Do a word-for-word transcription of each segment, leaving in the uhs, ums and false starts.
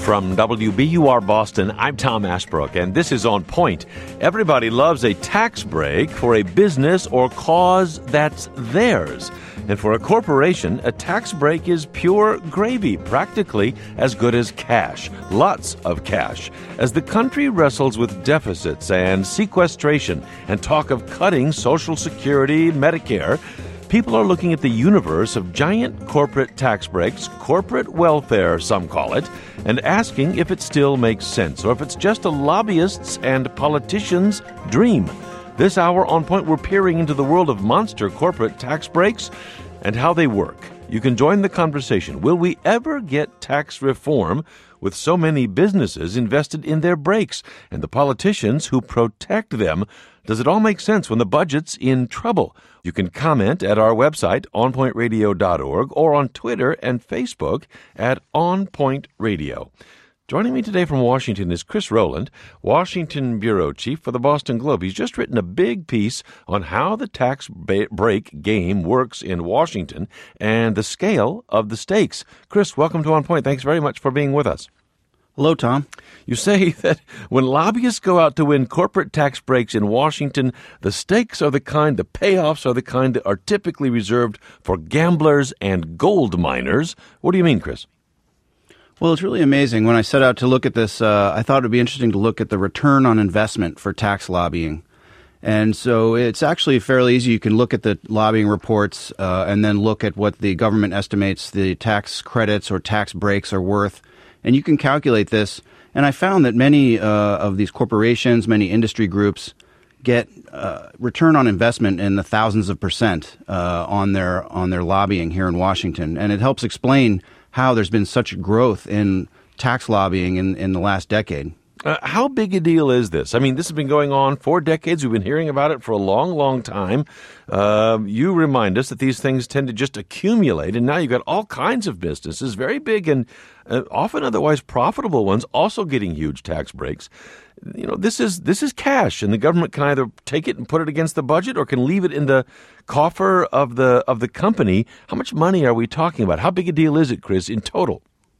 From W B U R Boston, I'm Tom Ashbrook, and this is On Point. Everybody loves a tax break for a business or cause that's theirs. And for a corporation, a tax break is pure gravy, practically as good as cash. Lots of cash. As the country wrestles with deficits and sequestration and talk of cutting Social Security, Medicare, people are looking at the universe of giant corporate tax breaks, corporate welfare, some call it, and asking if it still makes sense or if it's just a lobbyist's and politician's dream. This hour on Point, we're peering into the world of monster corporate tax breaks and how they work. You can join the conversation. Will we ever get tax reform with so many businesses invested in their breaks and the politicians who protect them? Does it all make sense when the budget's in trouble? You can comment at our website, on point radio dot org, or on Twitter and Facebook at On Point Radio. Joining me today from Washington is Chris Rowland, Washington Bureau Chief for the Boston Globe. He's just written a big piece on how the tax ba- break game works in Washington and the scale of the stakes. Chris, welcome to On Point. Thanks very much for being with us. Hello, Tom. You say that when lobbyists go out to win corporate tax breaks in Washington, the stakes are the kind, the payoffs are the kind that are typically reserved for gamblers and gold miners. What do you mean, Chris? Well, it's really amazing. When I set out to look at this, uh, I thought it would be interesting to look at the return on investment for tax lobbying. And so it's actually fairly easy. You can look at the lobbying reports uh, and then look at what the government estimates the tax credits or tax breaks are worth. And you can calculate this. And I found that many uh, of these corporations, many industry groups get uh, return on investment in the thousands of percent uh, on their on their lobbying here in Washington. And it helps explain how there's been such growth in tax lobbying in, in the last decade. Uh, how big a deal is this? I mean, this has been going on for decades. We've been hearing about it for a long, long time. Uh, you remind us that these things tend to just accumulate, and now you've got all kinds of businesses, very big and uh, often otherwise profitable ones, also getting huge tax breaks. You know, this is this is cash, and the government can either take it and put it against the budget or can leave it in the coffer of the of the company. How much money are we talking about? How big a deal is it, Chris, in total?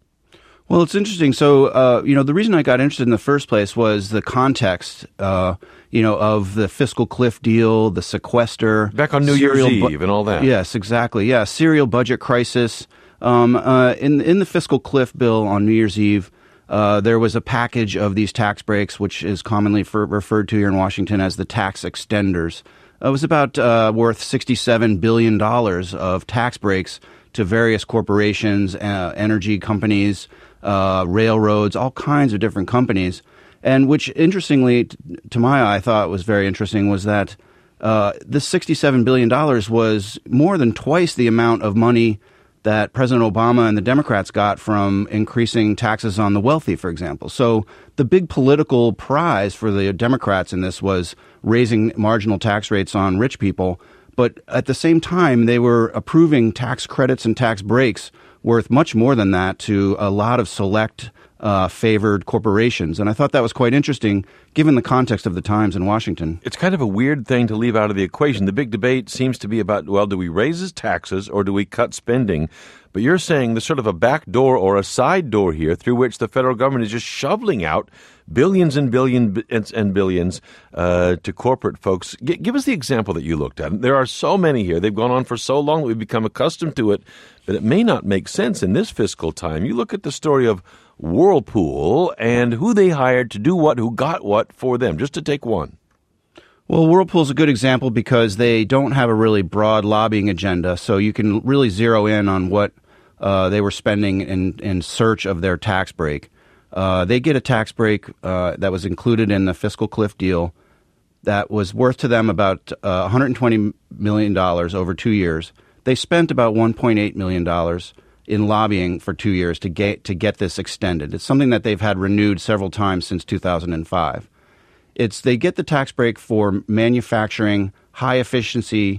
Well, it's interesting. So, uh, you know, the reason I got interested in the first place was the context, uh, you know, of the fiscal cliff deal, the sequester. Back on New Year's bu- Eve and all that. Yes, exactly. Yeah, serial budget crisis. Um, uh, in, in the fiscal cliff bill on New Year's Eve, uh, there was a package of these tax breaks, which is commonly for, referred to here in Washington as the tax extenders. It was about uh, worth sixty-seven billion dollars of tax breaks to various corporations, uh, energy companies, uh, railroads, all kinds of different companies. And which, interestingly, t- to my eye, I thought was very interesting was that uh, this sixty-seven billion dollars was more than twice the amount of money that President Obama and the Democrats got from increasing taxes on the wealthy, for example. So the big political prize for the Democrats in this was raising marginal tax rates on rich people. But at the same time, they were approving tax credits and tax breaks worth much more than that to a lot of select uh, favored corporations. And I thought that was quite interesting, given the context of the times in Washington. It's kind of a weird thing to leave out of the equation. The big debate seems to be about, well, do we raise taxes or do we cut spending? But you're saying there's sort of a back door or a side door here through which the federal government is just shoveling out billions and billions and billions uh, to corporate folks. G- give us the example that you looked at. There are so many here. They've gone on for so long that we've become accustomed to it that it may not make sense in this fiscal time. You look at the story of Whirlpool and who they hired to do what, who got what for them, just to take one. Well, Whirlpool's a good example because they don't have a really broad lobbying agenda, so you can really zero in on what uh, they were spending in, in search of their tax break. Uh, they get a tax break uh, that was included in the fiscal cliff deal that was worth to them about uh, one hundred twenty million dollars over two years. They spent about one point eight million dollars in lobbying for two years to get to get this extended. It's something that they've had renewed several times since two thousand five. It's they get the tax break for manufacturing high-efficiency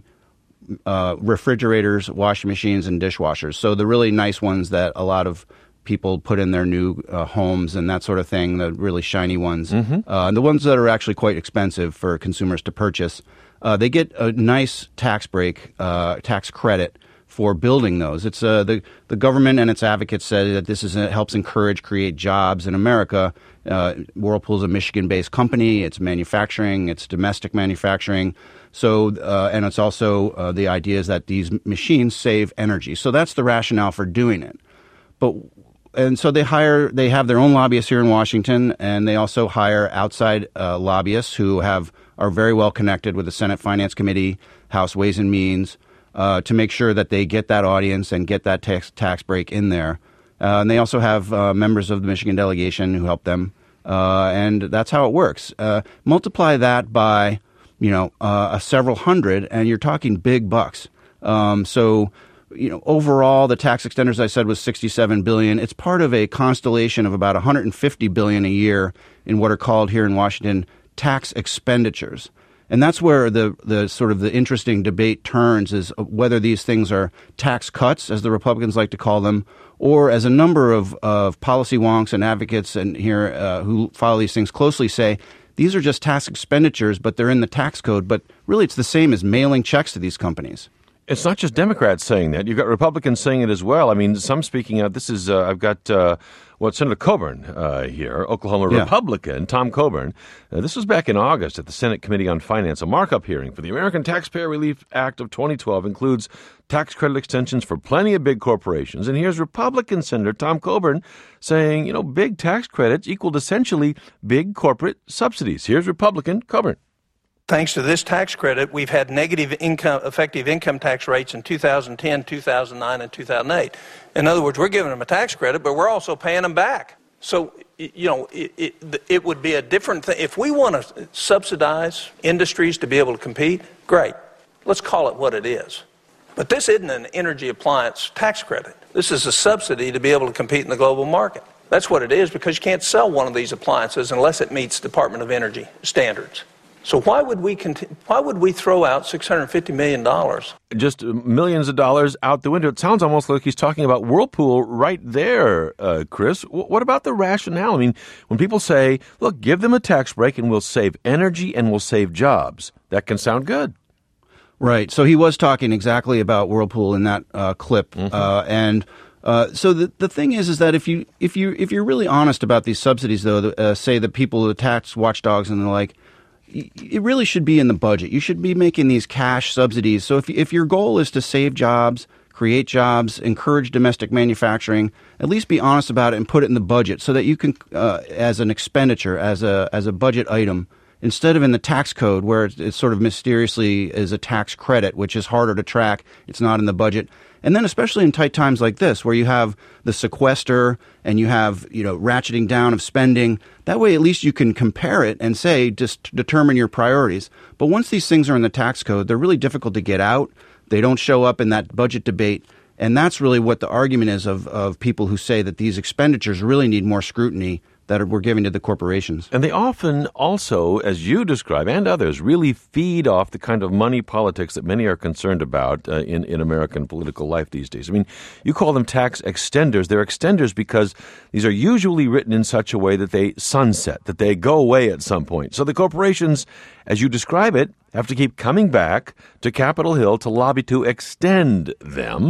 uh, refrigerators, washing machines, and dishwashers. So the really nice ones that a lot of people put in their new uh, homes and that sort of thing, the really shiny ones, mm-hmm. uh, and the ones that are actually quite expensive for consumers to purchase. Uh, they get a nice tax break, uh, tax credit for building those. It's uh, the the government and its advocates say that this is a, helps encourage, create jobs in America. Uh, Whirlpool's a Michigan-based company. It's manufacturing. It's domestic manufacturing. So, uh, and it's also uh, the idea is that these machines save energy. So that's the rationale for doing it. But and so they hire. They have their own lobbyists here in Washington, and they also hire outside uh, lobbyists who have are very well connected with the Senate Finance Committee, House Ways and Means, uh, to make sure that they get that audience and get that tax tax break in there. Uh, and they also have uh, members of the Michigan delegation who help them, uh, and that's how it works. Uh, multiply that by, you know, uh, a several hundred, and you're talking big bucks. Um, so, you know, overall, the tax extenders I said was sixty-seven billion dollars. It's part of a constellation of about one hundred fifty billion dollars a year in what are called here in Washington tax expenditures. And that's where the, the sort of the interesting debate turns, is whether these things are tax cuts, as the Republicans like to call them, or as a number of, of policy wonks and advocates and here uh, who follow these things closely say, these are just tax expenditures, but they're in the tax code. But really, it's the same as mailing checks to these companies. It's not just Democrats saying that. You've got Republicans saying it as well. I mean, some speaking out. This is, uh, I've got, uh, what, Senator Coburn uh, here, Oklahoma yeah. Republican, Tom Coburn. Uh, this was back in August at the Senate Committee on Finance. A markup hearing for the American Taxpayer Relief Act of twenty twelve includes tax credit extensions for plenty of big corporations. And here's Republican Senator Tom Coburn saying, you know, big tax credits equaled essentially big corporate subsidies. Here's Republican Coburn. Thanks to this tax credit, we've had negative income, effective income tax rates in two thousand ten, two thousand nine, and two thousand eight. In other words, we're giving them a tax credit, but we're also paying them back. So, you know, it, it, it would be a different thing. If we want to subsidize industries to be able to compete, great. Let's call it what it is. But this isn't an energy appliance tax credit. This is a subsidy to be able to compete in the global market. That's what it is, because you can't sell one of these appliances unless it meets Department of Energy standards. So why would we conti- why would we throw out six hundred fifty million dollars? Just millions of dollars out the window. It sounds almost like he's talking about Whirlpool right there, uh, Chris. W- what about the rationale? I mean, when people say, look, give them a tax break and we'll save energy and we'll save jobs, that can sound good. Right. So he was talking exactly about Whirlpool in that uh, clip. Mm-hmm. Uh, and uh, so the the thing is, is that if you if you if you're really honest about these subsidies, though, the, uh, say the people, the tax watchdogs and the like, it really should be in the budget. You should be making these cash subsidies. So if if your goal is to save jobs, create jobs, encourage domestic manufacturing, at least be honest about it and put it in the budget so that you can, uh, as an expenditure, as a as a budget item, instead of in the tax code where it, it sort of mysteriously is a tax credit, which is harder to track. It's not in the budget. And then especially in tight times like this, where you have the sequester and you have, you know, ratcheting down of spending, that way at least you can compare it and say, just determine your priorities. But once these things are in the tax code, they're really difficult to get out. They don't show up in that budget debate. And that's really what the argument is of, of people who say that these expenditures really need more scrutiny that we're giving to the corporations. And they often also, as you describe, and others, really feed off the kind of money politics that many are concerned about uh, in, in American political life these days. I mean, you call them tax extenders. They're extenders because these are usually written in such a way that they sunset, that they go away at some point. So the corporations, as you describe it, have to keep coming back to Capitol Hill to lobby to extend them.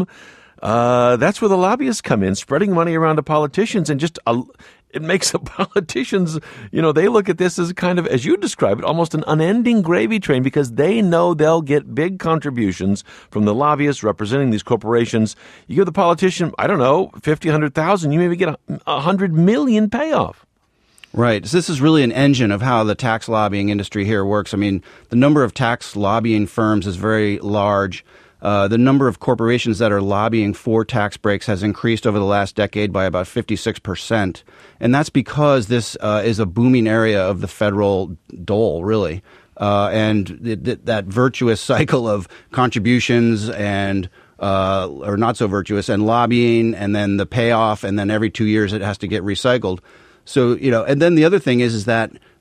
Uh, that's where the lobbyists come in, spreading money around to politicians, and just uh, it makes the politicians, you know, they look at this as kind of, as you describe it, almost an unending gravy train, because they know they'll get big contributions from the lobbyists representing these corporations. You give the politician, I don't know, fifty, one hundred thousand, you maybe get a one hundred million payoff. Right. So this is really an engine of how the tax lobbying industry here works. I mean, the number of tax lobbying firms is very large. Uh, the number of corporations that are lobbying for tax breaks has increased over the last decade by about fifty-six percent. And that's because this uh, is a booming area of the federal dole, really. Uh, and th- th- that virtuous cycle of contributions and uh, or not so virtuous, and lobbying, and then the payoff, and then every two years it has to get recycled. So, you know, and then the other thing is, is that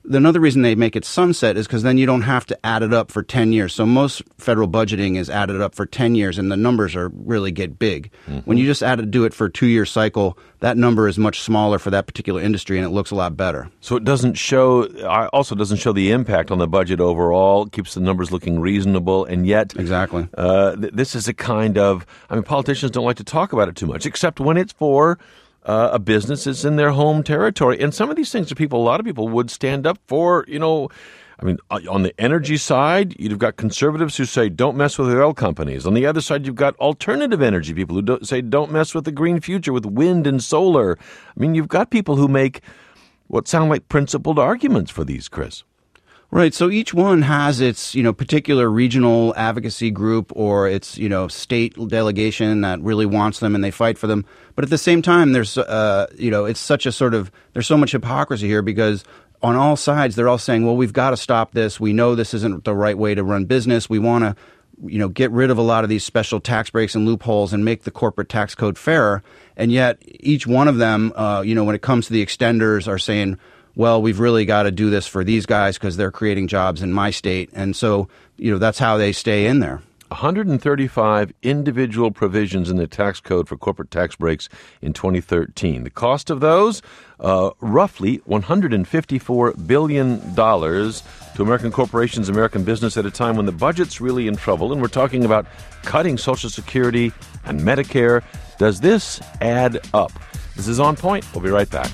another reason they make it sunset is because then you don't have to add it up for ten years. So most federal budgeting is added up for ten years, and the numbers are really get big. Mm-hmm. When you just add to do it for a two-year cycle, that number is much smaller for that particular industry, and it looks a lot better. So it doesn't show, also doesn't show the impact on the budget overall, keeps the numbers looking reasonable, and yet exactly. uh, th- this is a kind of, I mean, politicians don't like to talk about it too much, except when it's for Uh, a business that's in their home territory. And some of these things are people, a lot of people would stand up for, you know, I mean, on the energy side, you've got conservatives who say don't mess with the oil companies. On the other side, you've got alternative energy people who don't, say don't mess with the green future with wind and solar. I mean, you've got people who make what sound like principled arguments for these, Chris. Right. So each one has its, you know, particular regional advocacy group or its, you know, state delegation that really wants them and they fight for them. But at the same time, there's, uh, you know, it's such a sort of, there's so much hypocrisy here because on all sides, they're all saying, well, we've got to stop this. We know this isn't the right way to run business. We want to, you know, get rid of a lot of these special tax breaks and loopholes and make the corporate tax code fairer. And yet each one of them, uh, you know, when it comes to the extenders are saying, well, we've really got to do this for these guys because they're creating jobs in my state. And so, you know, that's how they stay in there. one hundred thirty-five individual provisions in the tax code for corporate tax breaks in twenty thirteen. The cost of those, uh, roughly one hundred fifty-four billion dollars to American corporations, American business at a time when the budget's really in trouble. And we're talking about cutting Social Security and Medicare. Does this add up? This is On Point. We'll be right back.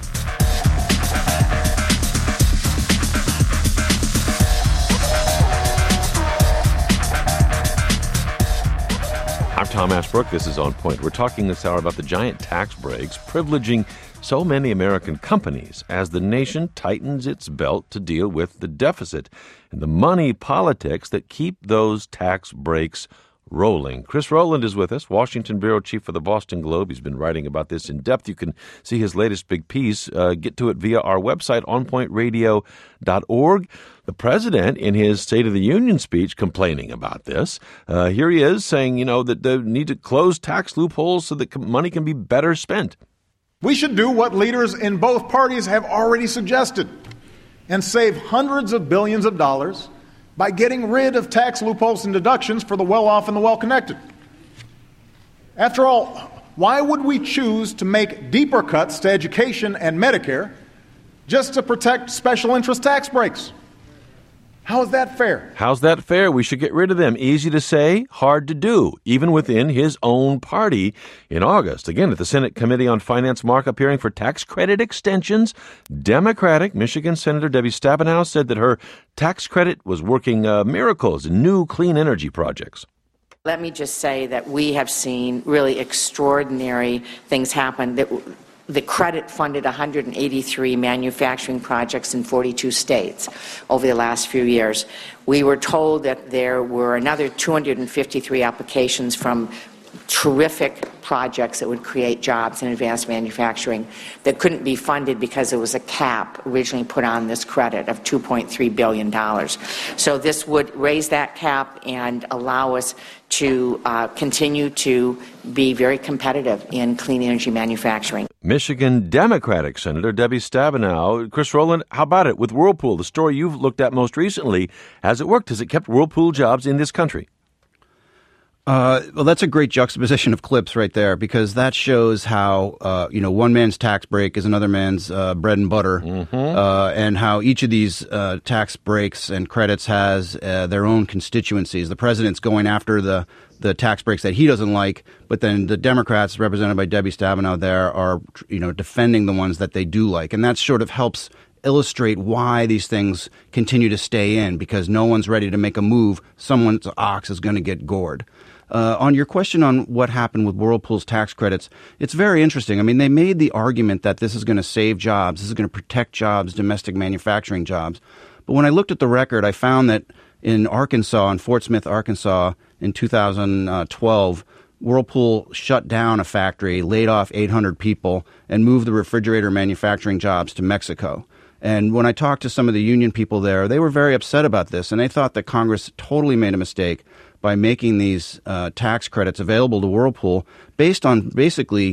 I'm Tom Ashbrook. This is On Point. We're talking this hour about the giant tax breaks privileging so many American companies as the nation tightens its belt to deal with the deficit and the money politics that keep those tax breaks rolling. Chris Rowland is with us, Washington bureau chief for the Boston Globe. He's been writing about this in depth. You can see his latest big piece. Uh, get to it via our website, on point radio dot org. The president, in his State of the Union speech, complaining about this. Uh, here he is saying, you know, that they need to close tax loopholes so that money can be better spent. We should do what leaders in both parties have already suggested and save hundreds of billions of dollars by getting rid of tax loopholes and deductions for the well-off and the well-connected. After all, why would we choose to make deeper cuts to education and Medicare just to protect special interest tax breaks? How is that fair? How's that fair? We should get rid of them. Easy to say, hard to do, even within his own party. In August, again, at the Senate Committee on Finance markup hearing for tax credit extensions, Democratic Michigan Senator Debbie Stabenow said that her tax credit was working uh, miracles in new clean energy projects. Let me just say that we have seen really extraordinary things happen. That the credit funded one hundred eighty-three manufacturing projects in forty-two states over the last few years. We were told that there were another two hundred fifty-three applications from terrific projects that would create jobs in advanced manufacturing that couldn't be funded because there was a cap originally put on this credit of two point three billion dollars. So this would raise that cap and allow us to uh, continue to be very competitive in clean energy manufacturing. Michigan Democratic Senator Debbie Stabenow. Chris Rowland, how about it with Whirlpool, the story you've looked at most recently? Has it worked? Has it kept Whirlpool jobs in this country? Uh, well, that's a great juxtaposition of clips right there, because that shows how, uh, you know, one man's tax break is another man's uh, bread and butter, mm-hmm. uh, and how each of these uh, tax breaks and credits has uh, their own constituencies. The president's going after the, the tax breaks that he doesn't like, but then the Democrats, represented by Debbie Stabenow there, are, you know, defending the ones that they do like. And that sort of helps illustrate why these things continue to stay in, because no one's ready to make a move. Someone's ox is going to get gored. Uh, on your question on what happened with Whirlpool's tax credits, it's very interesting. I mean, they made the argument that this is going to save jobs, this is going to protect jobs, domestic manufacturing jobs. But when I looked at the record, I found that in Arkansas, in Fort Smith, Arkansas, in two thousand twelve, Whirlpool shut down a factory, laid off eight hundred people, and moved the refrigerator manufacturing jobs to Mexico. And when I talked to some of the union people there, they were very upset about this, and they thought that Congress totally made a mistake by making these uh, tax credits available to Whirlpool based on basically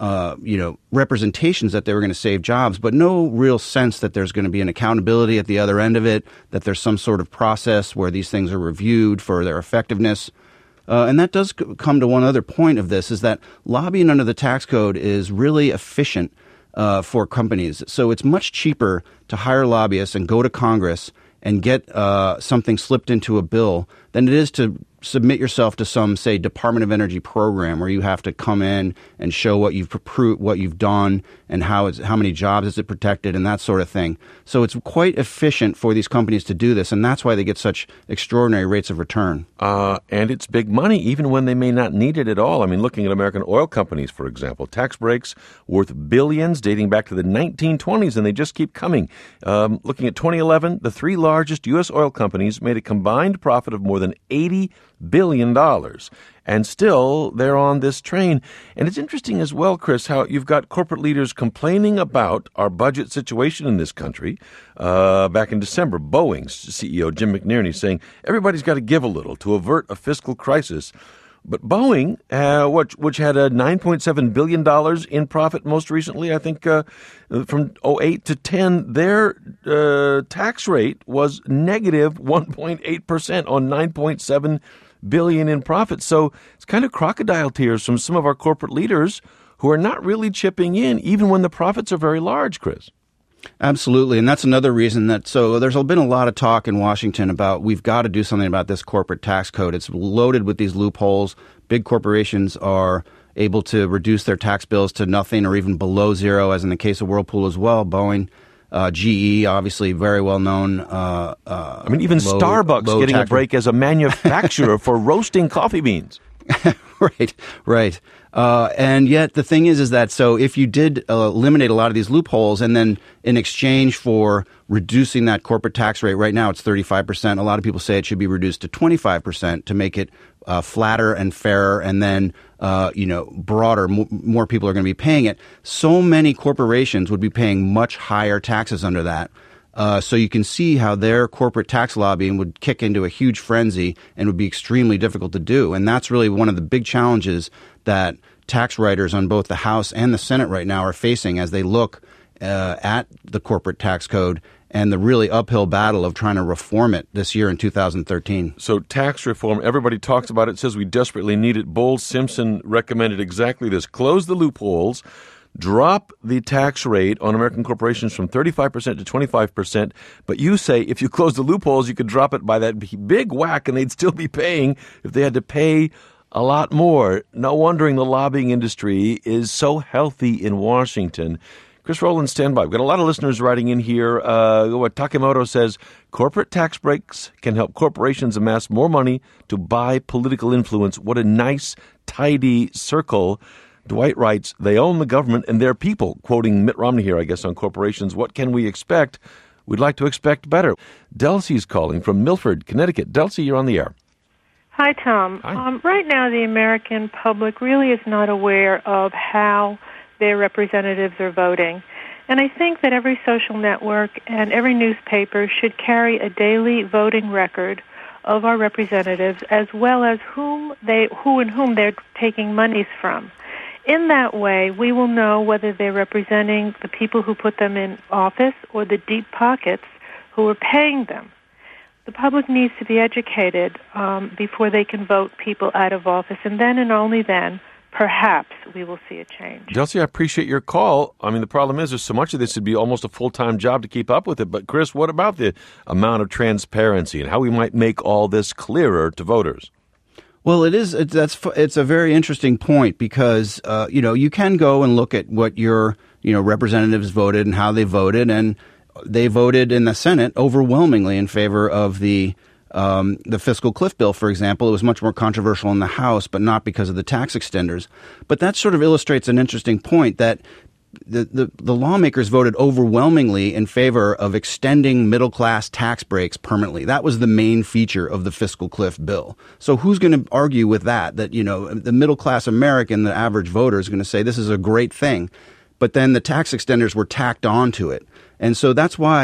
uh, you know, representations that they were going to save jobs, but no real sense that there's going to be an accountability at the other end of it, that there's some sort of process where these things are reviewed for their effectiveness. Uh, and that does c- come to one other point of this, is that lobbying under the tax code is really efficient uh, for companies. So it's much cheaper to hire lobbyists and go to Congress and get uh, something slipped into a bill than it is to submit yourself to some, say, Department of Energy program where you have to come in and show what you've pro- what you've done and how it's, how many jobs is it protected and that sort of thing. So it's quite efficient for these companies to do this, and that's why they get such extraordinary rates of return. Uh, and it's big money, even when they may not need it at all. I mean, looking at American oil companies, for example, tax breaks worth billions dating back to the nineteen twenties, and they just keep coming. Um, looking at twenty eleven, the three largest U S oil companies made a combined profit of more than eighty billion dollars. And still, they're on this train. And it's interesting as well, Chris, how you've got corporate leaders complaining about our budget situation in this country. Uh, back in December, Boeing's C E O, Jim McNerney, saying everybody's got to give a little to avert a fiscal crisis. But Boeing, uh, which, which had a nine point seven billion dollars in profit most recently, I think uh, from oh eight to ten, their uh, tax rate was negative one point eight percent on nine point seven billion dollars in profit. So it's kind of crocodile tears from some of our corporate leaders who are not really chipping in, even when the profits are very large, Chris. Absolutely. And that's another reason that, so there's been a lot of talk in Washington about we've got to do something about this corporate tax code. It's loaded with these loopholes. Big corporations are able to reduce their tax bills to nothing or even below zero, as in the case of Whirlpool as well, Boeing. Uh, G E, obviously very well known. Uh, uh, I mean, even low, Starbucks low getting tax- a break as a manufacturer for roasting coffee beans. Right, right. Uh, and yet the thing is, is that so if you did uh, eliminate a lot of these loopholes and then in exchange for reducing that corporate tax rate, right now it's thirty-five percent. A lot of people say it should be reduced to twenty-five percent to make it uh, flatter and fairer and then, uh, you know, broader, m- more people are going to be paying it. So many corporations would be paying much higher taxes under that. Uh, so you can see how their corporate tax lobbying would kick into a huge frenzy and would be extremely difficult to do. And that's really one of the big challenges that tax writers on both the House and the Senate right now are facing as they look uh, at the corporate tax code and the really uphill battle of trying to reform it this year in two thousand thirteen. So tax reform, everybody talks about it, says we desperately need it. Bowles Simpson recommended exactly this. Close the loopholes. Drop the tax rate on American corporations from thirty-five percent to twenty-five percent. But you say if you close the loopholes, you could drop it by that big whack and they'd still be paying if they had to pay a lot more. No wondering the lobbying industry is so healthy in Washington. Chris Rowland, stand by. We've got a lot of listeners writing in here. Uh, what Takemoto says, corporate tax breaks can help corporations amass more money to buy political influence. What a nice, tidy circle. Dwight writes, they own the government and their people, quoting Mitt Romney here, I guess, on corporations. What can we expect? We'd like to expect better. Delsey's calling from Milford, Connecticut. Delsey, you're on the air. Hi, Tom. Hi. Um, right now, the American public really is not aware of how their representatives are voting. And I think that every social network and every newspaper should carry a daily voting record of our representatives as well as whom they, who and whom they're taking monies from. In that way, we will know whether they're representing the people who put them in office or the deep pockets who are paying them. The public needs to be educated um, before they can vote people out of office, and then and only then, perhaps, we will see a change. Delsey, I appreciate your call. I mean, the problem is there's so much of this would be almost a full-time job to keep up with it. But, Chris, what about the amount of transparency and how we might make all this clearer to voters? Well, it is. It's, that's it's a very interesting point because uh, you know you can go and look at what your you know representatives voted and how they voted, and they voted in the Senate overwhelmingly in favor of the um, the fiscal cliff bill, for example. It was much more controversial in the House, but not because of the tax extenders. But that sort of illustrates an interesting point that the, the, the lawmakers voted overwhelmingly in favor of extending middle-class tax breaks permanently. That was the main feature of the fiscal cliff bill. So who's going to argue with that, that, you know, the middle-class American, the average voter, is going to say this is a great thing. But then the tax extenders were tacked onto it. And so that's why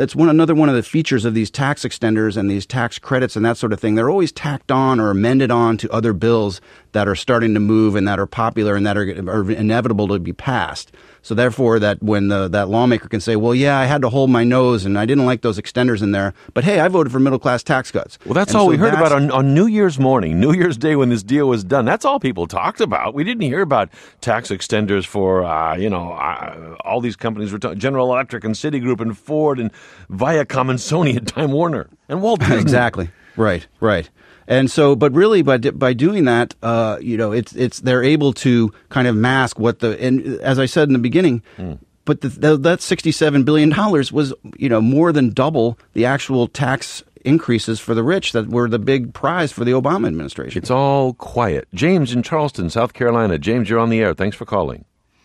that's one another one of the features of these tax extenders and these tax credits and that sort of thing. They're always tacked on or amended on to other bills that are starting to move and that are popular and that are, are inevitable to be passed. So therefore, that when the, that lawmaker can say, well, yeah, I had to hold my nose and I didn't like those extenders in there, but hey, I voted for middle-class tax cuts. Well, that's and all so we heard that's, about on, on New Year's morning, New Year's Day when this deal was done. That's all people talked about. We didn't hear about tax extenders for, uh, you know, uh, all these companies, were talking, General Electric and Citigroup and Ford and Viacom and Sony and Time Warner and Walt Disney. Exactly. Right, right. And so, but really, by by doing that, uh, you know, it's it's they're able to kind of mask what the, and as I said in the beginning, mm. but the, the, that sixty-seven billion dollars was, you know, more than double the actual tax increases for the rich that were the big prize for the Obama administration. It's all quiet. James in Charleston, South Carolina. James, you're on the air. Thanks for calling.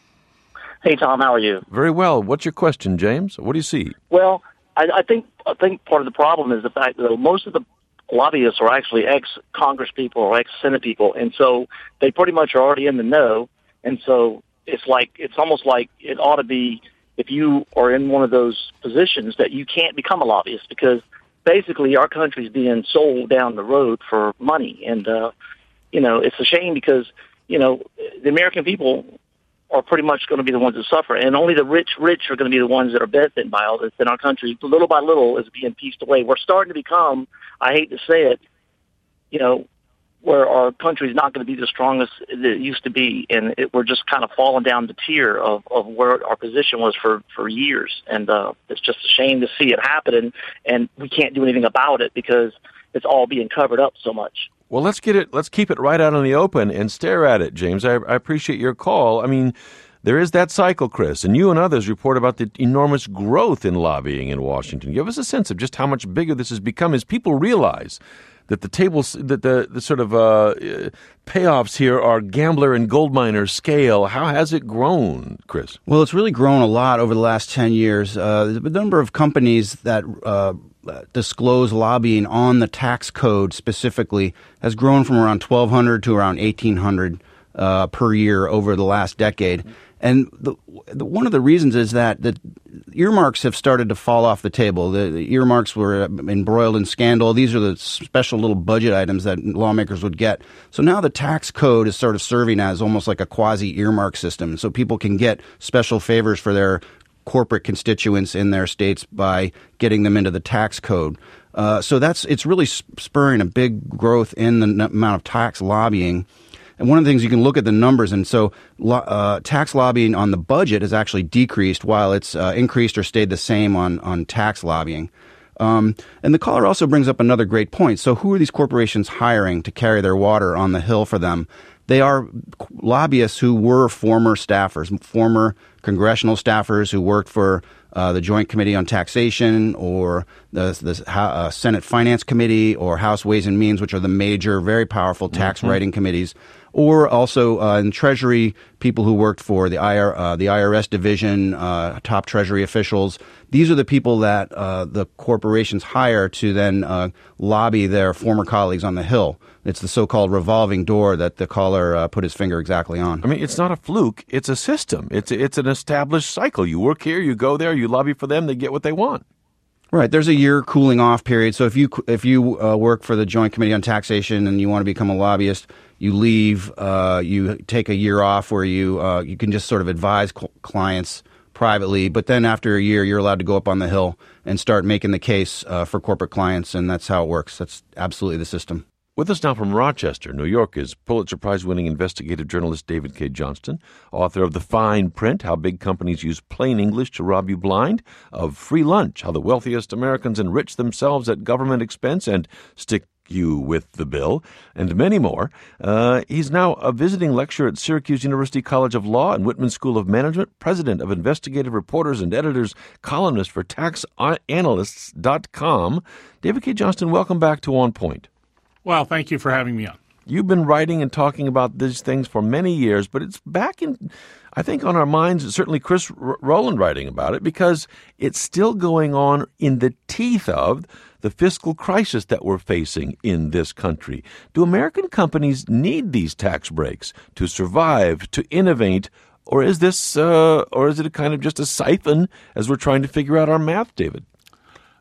Hey, Tom, how are you? Very well. What's your question, James? What do you see? Well, I, I think I think part of the problem is the fact that most of the lobbyists are actually ex-Congress people or ex-Senate people, and so they pretty much are already in the know. And so it's like it's almost like it ought to be, if you are in one of those positions, that you can't become a lobbyist because basically our country's being sold down the road for money. And, uh, you know, it's a shame because, you know, the American people are pretty much going to be the ones that suffer, and only the rich, rich are going to be the ones that are benefiting by all this. And our country, little by little, is being pieced away. We're starting to become, I hate to say it, you know, where our country is not going to be the strongest that it used to be, and it, we're just kind of falling down the tier of, of where our position was for, for years. And uh, it's just a shame to see it happen, and, and we can't do anything about it because it's all being covered up so much. Well, let's get it. Let's keep it right out in the open and stare at it, James. I, I appreciate your call. I mean, there is that cycle, Chris, and you and others report about the enormous growth in lobbying in Washington. Give us a sense of just how much bigger this has become as people realize that the tables, that the, the sort of uh, payoffs here are gambler and gold miner scale. How has it grown, Chris? Well, it's really grown a lot over the last ten years. Uh, the number of companies that uh, disclose lobbying on the tax code specifically has grown from around twelve hundred to around eighteen hundred uh, per year over the last decade. And the, the, one of the reasons is that the earmarks have started to fall off the table. The, the earmarks were embroiled in scandal. These are the special little budget items that lawmakers would get. So now the tax code is sort of serving as almost like a quasi-earmark system. So people can get special favors for their corporate constituents in their states by getting them into the tax code. Uh, so that's it's really spurring a big growth in the n- amount of tax lobbying. And one of the things you can look at the numbers, and so uh, tax lobbying on the budget has actually decreased while it's uh, increased or stayed the same on, on tax lobbying. Um, and the caller also brings up another great point. So who are these corporations hiring to carry their water on the Hill for them? They are lobbyists who were former staffers, former congressional staffers who worked for uh, the Joint Committee on Taxation or the, the uh, Senate Finance Committee or House Ways and Means, which are the major, very powerful tax mm-hmm. writing committees, or also uh, in Treasury, people who worked for the I R, uh, the I R S division, uh, top Treasury officials. These are the people that uh, the corporations hire to then uh, lobby their former colleagues on the Hill. It's the so-called revolving door that the caller uh, put his finger exactly on. I mean, it's not a fluke. It's a system. It's it's an established cycle. You work here, you go there, you lobby for them, they get what they want. Right. There's a year cooling off period. So if you if you uh, work for the Joint Committee on Taxation and you want to become a lobbyist, you leave, uh, you take a year off where you uh, you can just sort of advise cl- clients privately. But then after a year, you're allowed to go up on the Hill and start making the case uh, for corporate clients. And that's how it works. That's absolutely the system. With us now from Rochester, New York, is Pulitzer Prize-winning investigative journalist David Cay Johnston, author of The Fine Print, How Big Companies Use Plain English to Rob You Blind, of Free Lunch, How the Wealthiest Americans Enrich Themselves at Government Expense and Stick You with the Bill, and many more. Uh, he's now a visiting lecturer at Syracuse University College of Law and Whitman School of Management, president of Investigative Reporters and Editors, columnist for tax analysts dot com. David Cay Johnston, welcome back to On Point. Well, thank you for having me on. You've been writing and talking about these things for many years, but it's back in, I think, on our minds, certainly Chris R- Rowland writing about it, because it's still going on in the teeth of the fiscal crisis that we're facing in this country. Do American companies need these tax breaks to survive, to innovate, or is this, uh, or is it a kind of just a siphon as we're trying to figure out our math, David?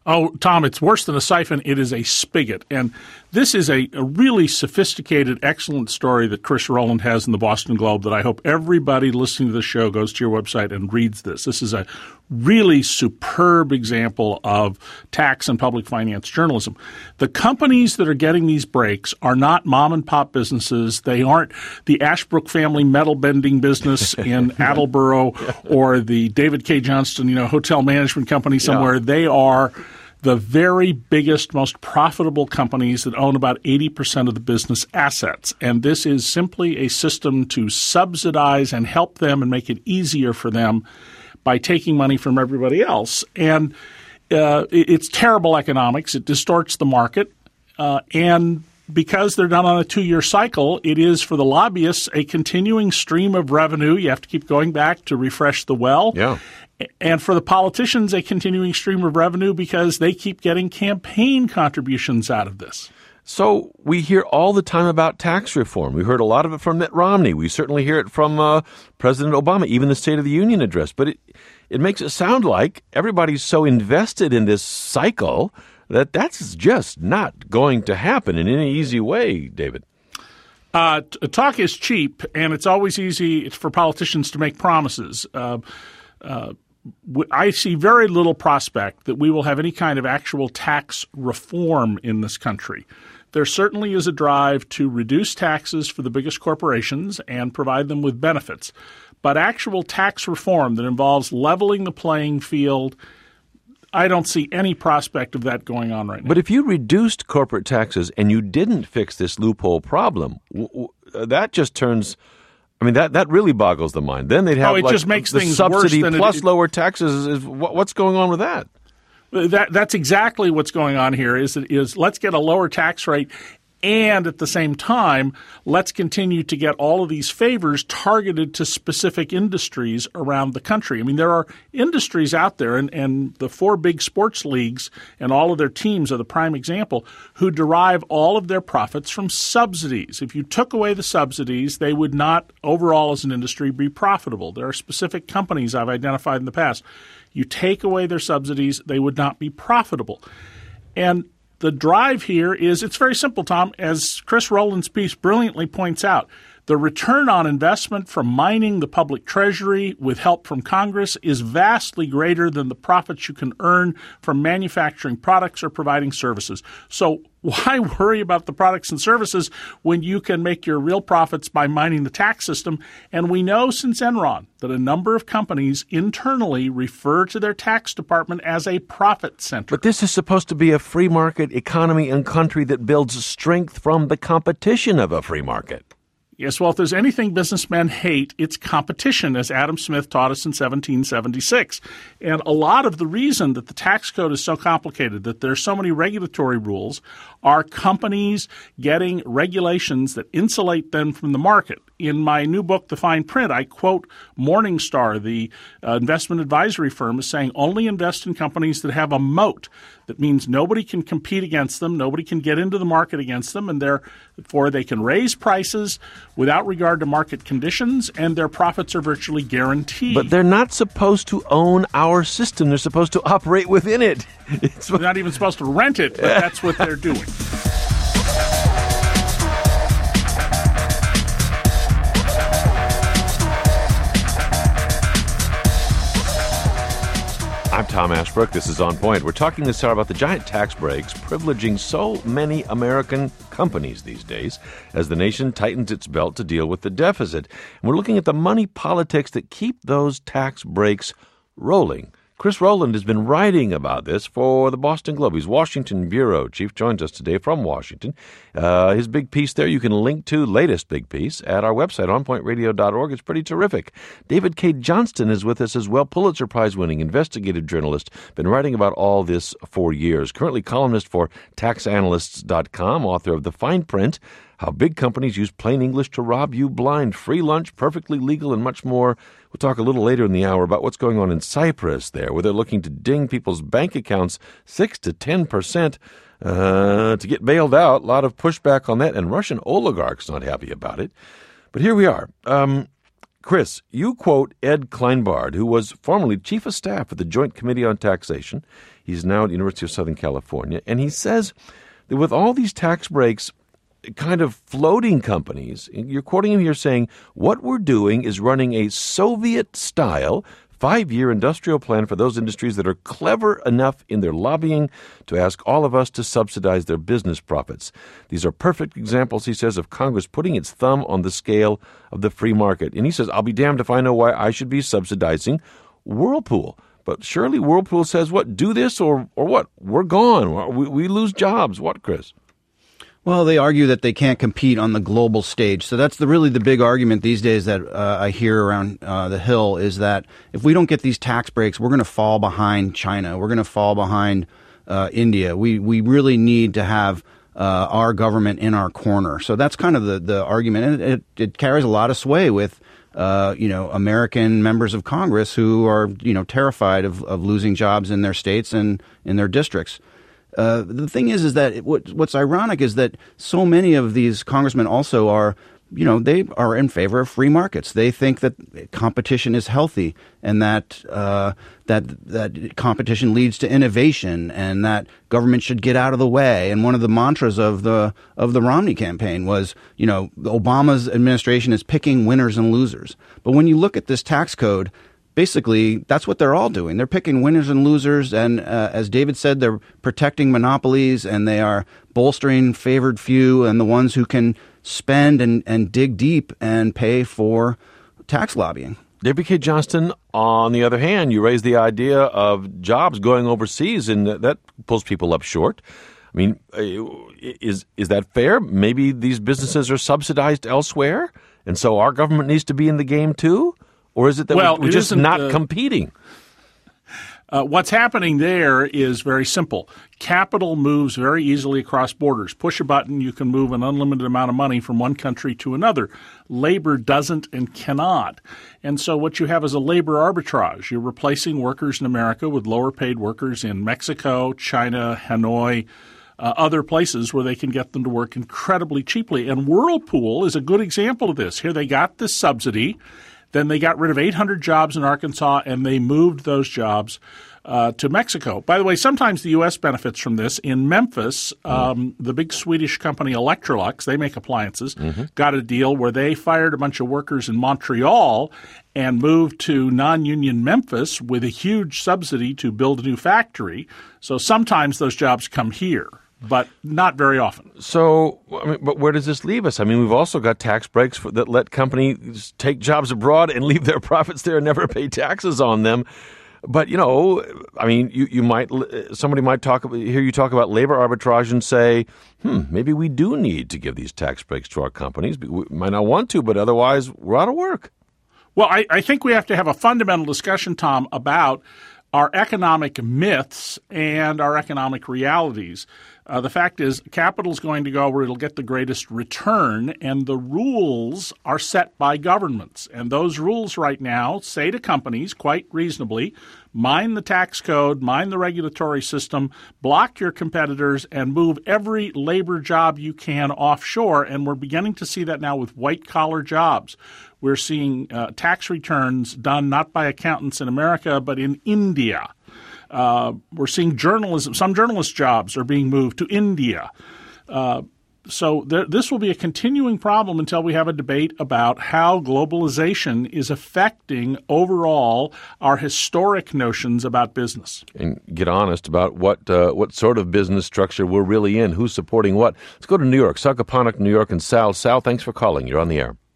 Oh, Tom, it's worse than a siphon. It is a spigot. And this is a, a really sophisticated, excellent story that Chris Rowland has in the Boston Globe that I hope everybody listening to the show goes to your website and reads this. This is a really superb example of tax and public finance journalism. The companies that are getting these breaks are not mom-and-pop businesses. They aren't the Ashbrook family metal bending business in Attleboro or the David K. Johnston, you know, hotel management company somewhere. Yeah. They are the very biggest, most profitable companies that own about eighty percent of the business assets. And this is simply a system to subsidize and help them and make it easier for them by taking money from everybody else. And uh, it's terrible economics. It distorts the market. Uh, and because they're done on a two-year cycle, it is for the lobbyists a continuing stream of revenue. You have to keep going back to refresh the well. Yeah. And for the politicians, a continuing stream of revenue because they keep getting campaign contributions out of this. So we hear all the time about tax reform. We heard a lot of it from Mitt Romney. We certainly hear it from uh, President Obama, even the State of the Union address. But it, it makes it sound like everybody's so invested in this cycle that that's just not going to happen in any easy way, David. Uh, t- talk is cheap, and it's always easy for politicians to make promises. Uh, uh, I see very little prospect that we will have any kind of actual tax reform in this country. There certainly is a drive to reduce taxes for the biggest corporations and provide them with benefits. But actual tax reform that involves leveling the playing field, I don't see any prospect of that going on right now. But if you reduced corporate taxes and you didn't fix this loophole problem, w- w- that just turns – I mean, that, that really boggles the mind. Then they'd have oh, it like just makes the things subsidy worse than plus it, it, lower taxes. Is, what, what's going on with that? That that's exactly what's going on here. Is is let's get a lower tax rate, and at the same time, let's continue to get all of these favors targeted to specific industries around the country. I mean, there are industries out there, and, and the four big sports leagues and all of their teams are the prime example, who derive all of their profits from subsidies. If you took away the subsidies, they would not overall as an industry be profitable. There are specific companies I've identified in the past. You take away their subsidies, they would not be profitable. And the drive here is, it's very simple, Tom. As Chris Rowland's piece brilliantly points out, the return on investment from mining the public treasury with help from Congress is vastly greater than the profits you can earn from manufacturing products or providing services. So why worry about the products and services when you can make your real profits by mining the tax system? And we know since Enron that a number of companies internally refer to their tax department as a profit center. But this is supposed to be a free market economy and country that builds strength from the competition of a free market. Yes, well, if there's anything businessmen hate, it's competition, as Adam Smith taught us in seventeen seventy-six. And a lot of the reason that the tax code is so complicated, that there's so many regulatory rules, are companies getting regulations that insulate them from the market. In my new book, The Fine Print, I quote Morningstar, the uh, investment advisory firm, is saying only invest in companies that have a moat. That means nobody can compete against them, nobody can get into the market against them, and therefore they can raise prices without regard to market conditions, and their profits are virtually guaranteed. But they're not supposed to own our system. They're supposed to operate within it. It's they're not even supposed to rent it, but that's what they're doing. I'm Tom Ashbrook. This is On Point. We're talking this hour about the giant tax breaks privileging so many American companies these days as the nation tightens its belt to deal with the deficit. And we're looking at the money politics that keep those tax breaks rolling. Chris Rowland has been writing about this for the Boston Globe. He's Washington bureau chief, joins us today from Washington. Uh, his big piece there, you can link to latest big piece at our website, on point radio dot org. It's pretty terrific. David K. Johnston is with us as well, Pulitzer Prize-winning investigative journalist, been writing about all this for years. Currently columnist for tax analysts dot com, author of The Fine Print, How Big Companies Use Plain English to Rob You Blind, Free Lunch, Perfectly Legal, and much more. We'll talk a little later in the hour about what's going on in Cyprus there, where they're looking to ding people's bank accounts six to ten percent uh, to get bailed out. A lot of pushback on that, and Russian oligarchs not happy about it. But here we are. Um, Chris, you quote Ed Kleinbard, who was formerly chief of staff at the Joint Committee on Taxation. He's now at the University of Southern California, and he says that with all these tax breaks kind of floating companies, you're quoting him here saying, what we're doing is running a Soviet-style five-year industrial plan for those industries that are clever enough in their lobbying to ask all of us to subsidize their business profits. These are perfect examples, he says, of Congress putting its thumb on the scale of the free market. And he says, I'll be damned if I know why I should be subsidizing Whirlpool. But surely Whirlpool says, what, do this or or what? We're gone. We, we lose jobs. What, Chris? Well, they argue that they can't compete on the global stage. So that's the really the big argument these days that uh, I hear around uh, the Hill is that if we don't get these tax breaks, we're going to fall behind China. We're going to fall behind uh, India. We we really need to have uh, our government in our corner. So that's kind of the, the argument. And it, it carries a lot of sway with, uh, you know, American members of Congress who are, you know, terrified of, of losing jobs in their states and in their districts. Uh, the thing is, is that it, what, what's ironic is that so many of these congressmen also are, you know, they are in favor of free markets. They think that competition is healthy and that uh, that that competition leads to innovation and that government should get out of the way. And one of the mantras of the of the Romney campaign was, you know, Obama's administration is picking winners and losers. But when you look at this tax code, basically, that's what they're all doing. They're picking winners and losers, and uh, as David said, they're protecting monopolies, and they are bolstering favored few and the ones who can spend and, and dig deep and pay for tax lobbying. David Cay Johnston, on the other hand, you raise the idea of jobs going overseas, and that pulls people up short. I mean, is is that fair? Maybe these businesses are subsidized elsewhere, and so our government needs to be in the game too? Or is it that well, we're it just not uh, competing? Uh, what's happening there is very simple. Capital moves very easily across borders. Push a button, you can move an unlimited amount of money from one country to another. Labor doesn't and cannot. And so what you have is a labor arbitrage. You're replacing workers in America with lower-paid workers in Mexico, China, Hanoi, Uh, other places where they can get them to work incredibly cheaply. And Whirlpool is a good example of this. Here they got this subsidy. Then they got rid of eight hundred jobs in Arkansas, and they moved those jobs uh, to Mexico. By the way, sometimes the U S benefits from this. In Memphis, um, the big Swedish company Electrolux, they make appliances, mm-hmm. got a deal where they fired a bunch of workers in Montreal and moved to non-union Memphis with a huge subsidy to build a new factory. So sometimes those jobs come here, but not very often. So, I mean, but where does this leave us? I mean, we've also got tax breaks for, that let companies take jobs abroad and leave their profits there and never pay taxes on them. But, you know, I mean, you, you might somebody might talk hear you talk about labor arbitrage and say, hmm, maybe we do need to give these tax breaks to our companies. We might not want to, but otherwise we're out of work. Well, I, I think we have to have a fundamental discussion, Tom, about our economic myths and our economic realities. Uh, the fact is, capital is going to go where it'll get the greatest return, and the rules are set by governments. And those rules right now say to companies, quite reasonably, mind the tax code, mind the regulatory system, block your competitors, and move every labor job you can offshore. And we're beginning to see that now with white-collar jobs. We're seeing uh, tax returns done not by accountants in America, but in India. Uh, we're seeing journalism. Some journalist jobs are being moved to India. Uh, so there, this will be a continuing problem until we have a debate about how globalization is affecting overall our historic notions about business. And get honest about what uh, what sort of business structure we're really in, who's supporting what. Let's go to New York, Sagaponack, New York, and Sal. Sal, thanks for calling. You're on the air.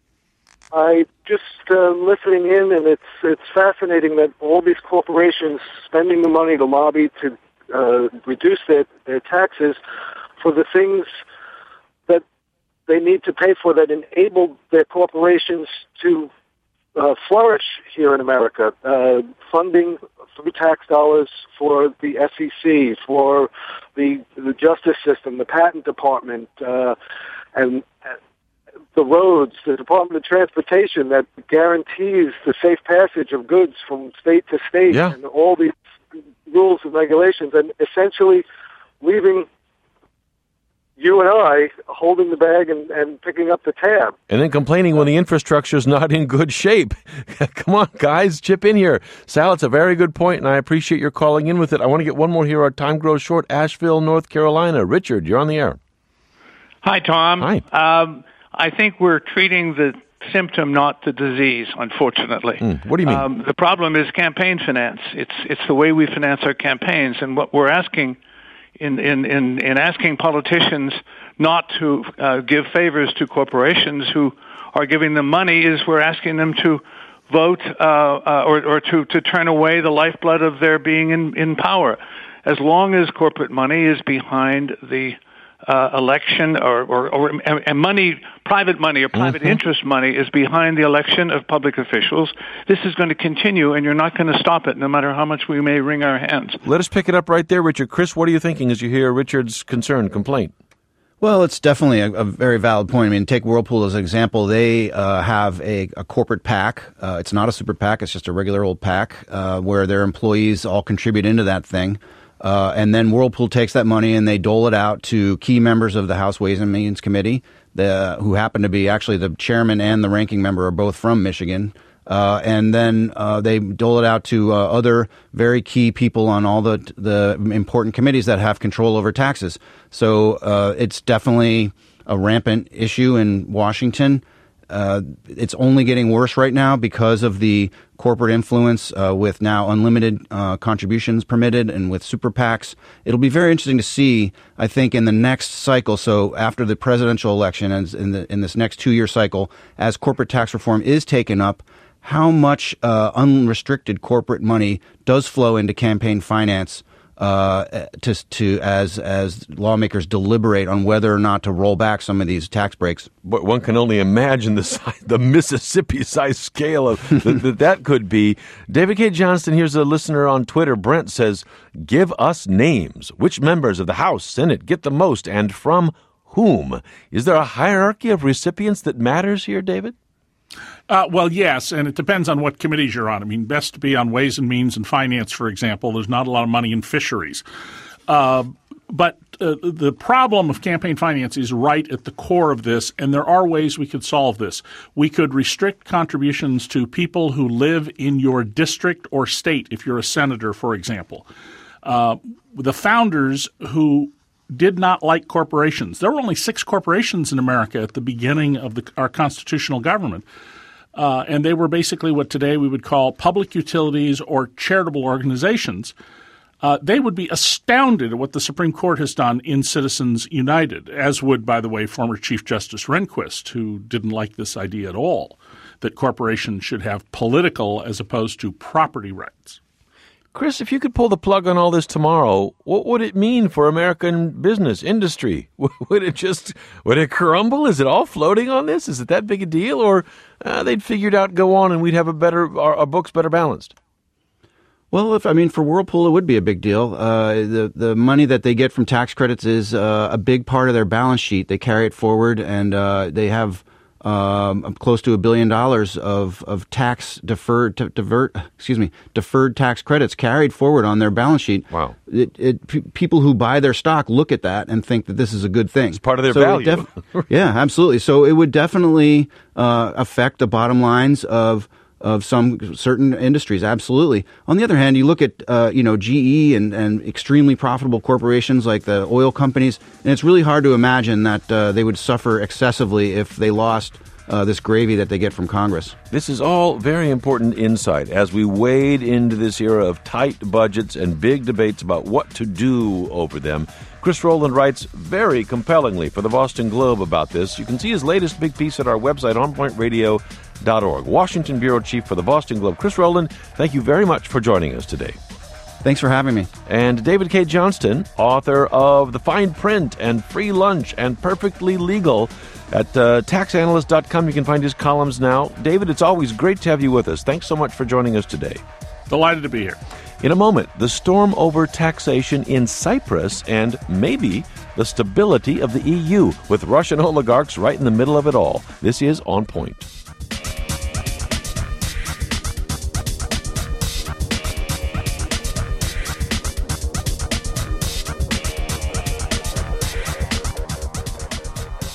I just uh, listening in, and it's it's fascinating that all these corporations spending the money to lobby to uh, reduce their, their taxes for the things that they need to pay for that enable their corporations to uh, flourish here in America. Uh, funding through tax dollars for the S E C, for the the justice system, the patent department, uh, and the roads, the Department of Transportation that guarantees the safe passage of goods from state to state, yeah. and all these rules and regulations, and essentially leaving you and I holding the bag and, and picking up the tab. And then complaining when the infrastructure is not in good shape. Come on, guys, chip in here. Sal, it's a very good point, and I appreciate your calling in with it. I want to get one more here. Our time grows short. Asheville, North Carolina. Richard, you're on the air. Hi, Tom. Hi. Um, I think we're treating the symptom, not the disease, unfortunately. Mm, what do you mean? Um, the problem is campaign finance. It's it's the way we finance our campaigns, and what we're asking in in in, in asking politicians not to uh, give favors to corporations who are giving them money is we're asking them to vote uh, uh, or or to to turn away the lifeblood of their being in in power. As long as corporate money is behind the Uh, election or, or, or and money, private money or private mm-hmm. interest money is behind the election of public officials, this is going to continue, and you're not going to stop it no matter how much we may wring our hands. Let us pick it up right there, Richard. Chris, what are you thinking as you hear Richard's concern, complaint? Well, it's definitely a, a very valid point. I mean, take Whirlpool as an example. They uh, have a, a corporate PAC. Uh, it's not a super PAC. It's just a regular old PAC uh, where their employees all contribute into that thing. Uh, and then Whirlpool takes that money and they dole it out to key members of the House Ways and Means Committee, the, who happen to be actually the chairman and the ranking member are both from Michigan. Uh, and then uh, they dole it out to uh, other very key people on all the the important committees that have control over taxes. So uh, it's definitely a rampant issue in Washington. Uh, it's only getting worse right now because of the corporate influence uh, with now unlimited uh, contributions permitted and with super PACs. It'll be very interesting to see, I think, in the next cycle, so after the presidential election and in, the, in this next two-year cycle, as corporate tax reform is taken up, how much uh, unrestricted corporate money does flow into campaign finance Uh, to, to as as lawmakers deliberate on whether or not to roll back some of these tax breaks. But one can only imagine the size, the Mississippi-sized scale of that, that that could be. David K. Johnston, here's a listener on Twitter. Brent says, "Give us names. Which members of the House, Senate get the most, and from whom? Is there a hierarchy of recipients that matters here, David?" Uh, well, yes, and it depends on what committees you're on. I mean, best to be on Ways and Means and Finance, for example. There's not a lot of money in fisheries. Uh, but uh, the problem of campaign finance is right at the core of this, and there are ways we could solve this. We could restrict contributions to people who live in your district or state, if you're a senator, for example. Uh, the founders who did not like corporations. There were only six corporations in America at the beginning of the, our constitutional government. Uh, and they were basically what today we would call public utilities or charitable organizations. Uh, they would be astounded at what the Supreme Court has done in Citizens United, as would, by the way, former Chief Justice Rehnquist, who didn't like this idea at all, that corporations should have political as opposed to property rights. Chris, if you could pull the plug on all this tomorrow, what would it mean for American business, industry? Would it just, would it crumble? Is it all floating on this? Is it that big a deal? Or uh, they'd figure it out, go on, and we'd have a better, our, our books better balanced? Well, if I mean, for Whirlpool, it would be a big deal. Uh, the the money that they get from tax credits is uh, a big part of their balance sheet. They carry it forward, and uh, they have um, close to a billion dollars of of tax deferred to divert. Excuse me, deferred tax credits carried forward on their balance sheet. Wow! It, it, p- people who buy their stock look at that and think that this is a good thing. It's part of their so value. Def- yeah, absolutely. So it would definitely uh, affect the bottom lines of. of some certain industries, absolutely. On the other hand, you look at, uh, you know, G E and, and extremely profitable corporations like the oil companies, and it's really hard to imagine that uh, they would suffer excessively if they lost uh, this gravy that they get from Congress. This is all very important insight as we wade into this era of tight budgets and big debates about what to do over them. Chris Rowland writes very compellingly for the Boston Globe about this. You can see his latest big piece at our website, on point radio dot org. Washington Bureau Chief for the Boston Globe, Chris Rowland, thank you very much for joining us today. Thanks for having me. And David K. Johnston, author of The Fine Print and Free Lunch and Perfectly Legal. At uh, tax analyst dot com, you can find his columns now. David, it's always great to have you with us. Thanks so much for joining us today. Delighted to be here. In a moment, the storm over taxation in Cyprus and maybe the stability of the E U, with Russian oligarchs right in the middle of it all. This is On Point.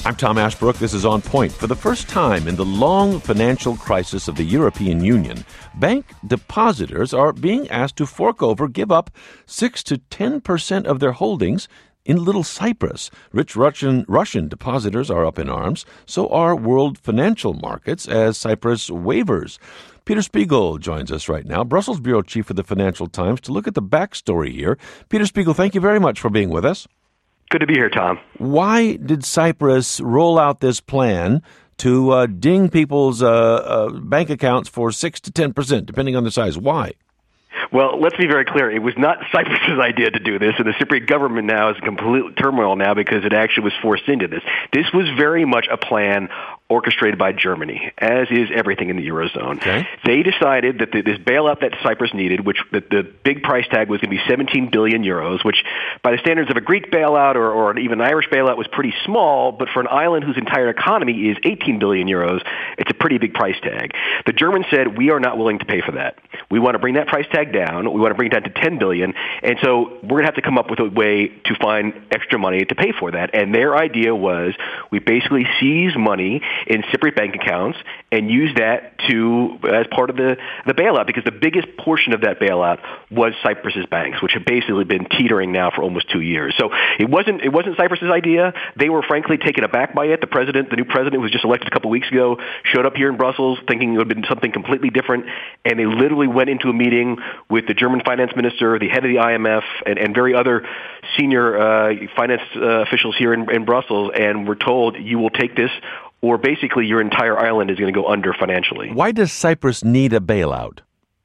I'm Tom Ashbrook. This is On Point. For the first time in the long financial crisis of the European Union, bank depositors are being asked to fork over, give up six to ten percent of their holdings in Little Cyprus. Rich Russian, Russian depositors are up in arms. So are world financial markets as Cyprus wavers. Peter Spiegel joins us right now, Brussels bureau chief of the Financial Times, to look at the backstory here. Peter Spiegel, thank you very much for being with us. Good to be here, Tom. Why did Cyprus roll out this plan to uh, ding people's uh, uh, bank accounts for six to ten percent, depending on the size? Why? Well, let's be very clear. It was not Cyprus's idea to do this, and the Cypriot government now is in complete turmoil now because it actually was forced into this. This was very much a plan orchestrated by Germany, as is everything in the Eurozone. Okay. They decided that the, this bailout that Cyprus needed, which the, the big price tag was going to be seventeen billion euros, which by the standards of a Greek bailout or, or even an Irish bailout was pretty small, but for an island whose entire economy is eighteen billion euros, it's a pretty big price tag. The Germans said, we are not willing to pay for that. We want to bring that price tag down. We want to bring it down to ten billion dollars, and so we're going to have to come up with a way to find extra money to pay for that. And their idea was we basically seize money in Cypriot bank accounts and use that to as part of the, the bailout, because the biggest portion of that bailout was Cyprus's banks, which have basically been teetering now for almost two years. So it wasn't it wasn't Cyprus's idea. They were frankly taken aback by it. The president, the new president, was just elected a couple weeks ago, showed up here in Brussels thinking it would have been something completely different, and they literally went into a meeting with the German finance minister, the head of the I M F, and, and very other senior uh, finance uh, officials here in, in Brussels, and were told, you will take this, or basically your entire island is going to go under financially. Why does Cyprus need a bailout?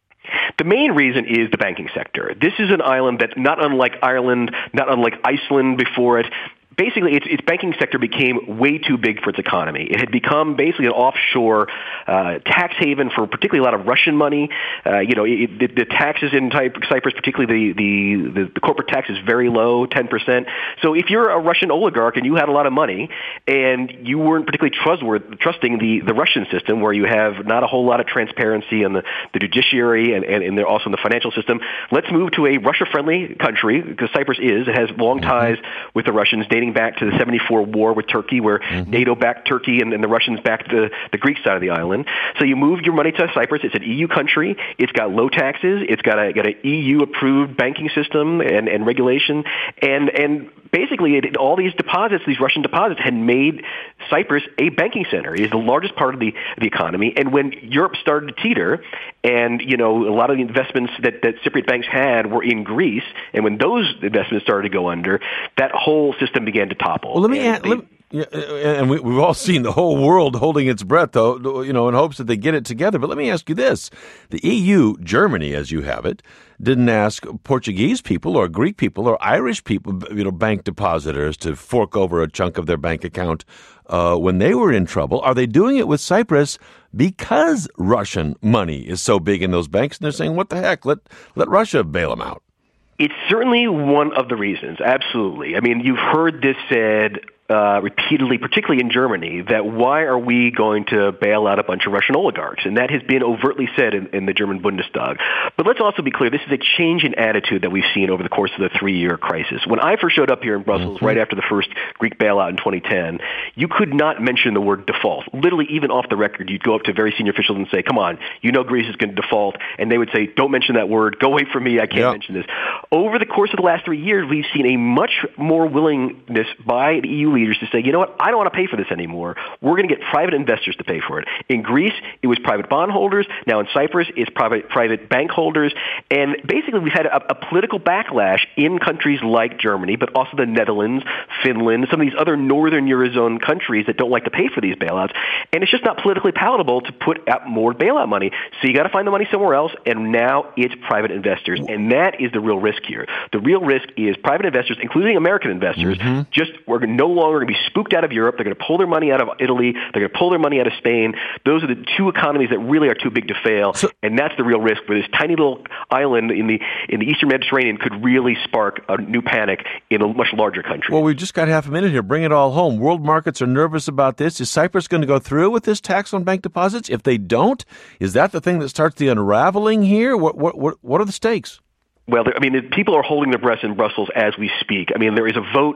The main reason is the banking sector. This is an island that, not unlike Ireland, not unlike Iceland before it, basically, its, its banking sector became way too big for its economy. It had become basically an offshore uh, tax haven for particularly a lot of Russian money. Uh, you know, it, the, the taxes in Cyprus, particularly the, the, the, the corporate tax, is very low, ten percent. So if you're a Russian oligarch and you had a lot of money and you weren't particularly trustworthy, trusting the, the Russian system, where you have not a whole lot of transparency in the, the judiciary and, and, and also in the financial system, let's move to a Russia-friendly country, because Cyprus is. It has long ties with the Russians, dating back to the seventy-four war with Turkey, where mm-hmm. NATO backed Turkey and, and the Russians backed the, the Greek side of the island. So you move your money to Cyprus. It's an E U country. It's got low taxes. It's got a got an E U-approved banking system and, and regulation. And and basically, it, all these deposits, these Russian deposits, had made Cyprus a banking center. It is the largest part of the, the economy. And when Europe started to teeter, and you know a lot of the investments that, that Cypriot banks had were in Greece, and when those investments started to go under, that whole system began to topple. Well, let me add, let, yeah, and we, we've all seen the whole world holding its breath, though, you know, in hopes that they get it together. But let me ask you this: the E U, Germany, as you have it, didn't ask Portuguese people or Greek people or Irish people, you know, bank depositors to fork over a chunk of their bank account uh, when they were in trouble. Are they doing it with Cyprus because Russian money is so big in those banks? And they're saying, "What the heck? Let let Russia bail them out." It's certainly one of the reasons, absolutely. I mean, you've heard this said uh, repeatedly, particularly in Germany, that why are we going to bail out a bunch of Russian oligarchs? And that has been overtly said in, in the German Bundestag. But let's also be clear, this is a change in attitude that we've seen over the course of the three-year crisis. When I first showed up here in Brussels, mm-hmm. right after the first Greek bailout in twenty ten, you could not mention the word default. Literally, even off the record, you'd go up to very senior officials and say, come on, you know Greece is going to default. And they would say, don't mention that word. Go away from me. I can't yep. mention this. Over the course of the last three years, we've seen a much more willingness by the E U leaders to say, you know what, I don't want to pay for this anymore. We're going to get private investors to pay for it. In Greece, it was private bondholders. Now in Cyprus, it's private private bank holders. And basically, we've had a, a political backlash in countries like Germany, but also the Netherlands, Finland, some of these other northern Eurozone countries that don't like to pay for these bailouts. And it's just not politically palatable to put out more bailout money. So you got to find the money somewhere else, and now it's private investors. And that is the real risk here. The real risk is private investors, including American investors, mm-hmm. just we're no longer going to be spooked out of Europe. They're going to pull their money out of Italy. They're going to pull their money out of Spain. Those are the two economies that really are too big to fail, so, and that's the real risk, where this tiny little island in the in the Eastern Mediterranean could really spark a new panic in a much larger country. Well, we've just got half a minute here. Bring it all home. World markets are nervous about this. Is Cyprus going to go through with this tax on bank deposits? If they don't, is that the thing that starts the unraveling here? What what what, what are the stakes? Well, I mean, people are holding their breath in Brussels as we speak. I mean, there is a vote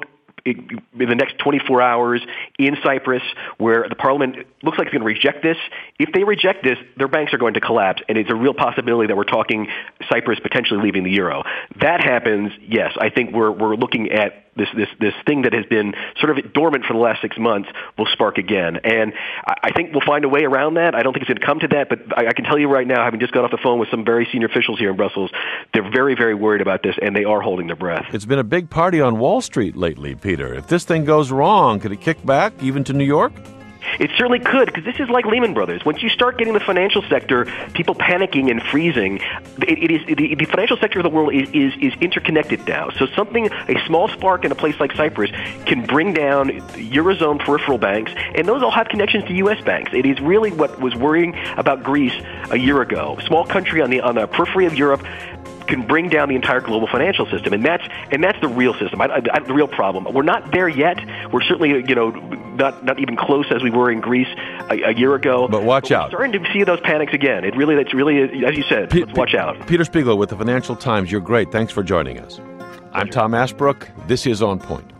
in the next twenty-four hours in Cyprus, where the parliament looks like it's going to reject this. If they reject this, their banks are going to collapse, and it's a real possibility that we're talking Cyprus potentially leaving the euro. That happens, yes, I think we're we're looking at this this this thing that has been sort of dormant for the last six months will spark again. And I, I think we'll find a way around that. I don't think it's going to come to that, but I, I can tell you right now, having just got off the phone with some very senior officials here in Brussels, they're very, very worried about this, and they are holding their breath. It's been a big party on Wall Street lately, Peter. If this thing goes wrong, could it kick back even to New York? It certainly could, because this is like Lehman Brothers. Once you start getting the financial sector, people panicking and freezing, it, it is the, the financial sector of the world is, is, is interconnected now. So something, a small spark in a place like Cyprus can bring down Eurozone peripheral banks, and those all have connections to U S banks. It is really what was worrying about Greece a year ago. Small country on the on the periphery of Europe can bring down the entire global financial system, and that's and that's the real system, I, I, the real problem. We're not there yet. We're certainly, you know, not not even close as we were in Greece a, a year ago. But watch but out. We're starting to see those panics again. It really, it's really, as you said, P- let's watch out. Peter Spiegel with the Financial Times. You're great. Thanks for joining us. I'm Tom Ashbrook. This is On Point.